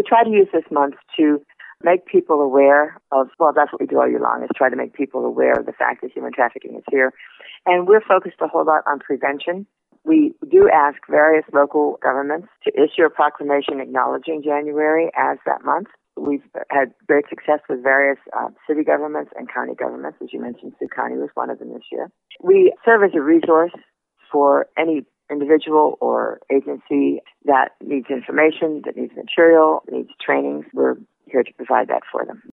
try to use this month to make people aware of, well, that's what we do all year long, is try to make people aware of the fact that human trafficking is here. And we're focused a whole lot on prevention. We do ask various local governments to issue a proclamation acknowledging January as that month. We've had great success with various city governments and county governments. As you mentioned, Sioux County was one of them this year. We serve as a resource for any individual or agency that needs information, that needs material, needs trainings. We're here to provide that for them.